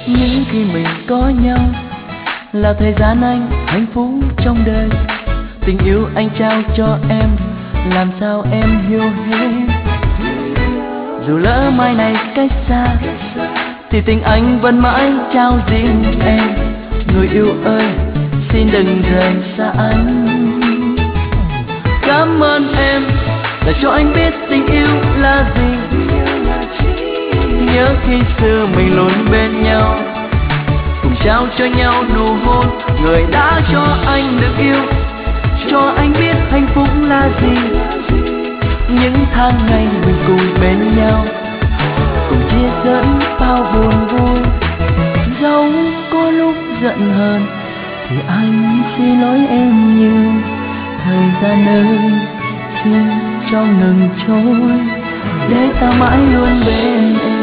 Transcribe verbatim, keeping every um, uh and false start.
Những khi mình có nhau là thời gian anh hạnh phúc trong đời. Tình yêu anh trao cho em, làm sao em hiểu hết. Dù lỡ mai này cách xa, thì tình anh vẫn mãi trao riêng em. Người yêu ơi, xin đừng rời xa anh. Cảm ơn em đã cho anh biết tình yêu là gì. Nhớ khi xưa mình luôn bên nhau, cùng trao cho nhau nụ hôn. Người đã cho anh được yêu, cho anh biết hạnh phúc là gì. Những tháng ngày mình cùng bên nhau, cùng chia sẻ bao buồn vui. Dẫu có lúc giận hờn thì anh xin lỗi em nhiều. Thời gian ơi, xin cho ngừng trôi, để ta mãi luôn bên em.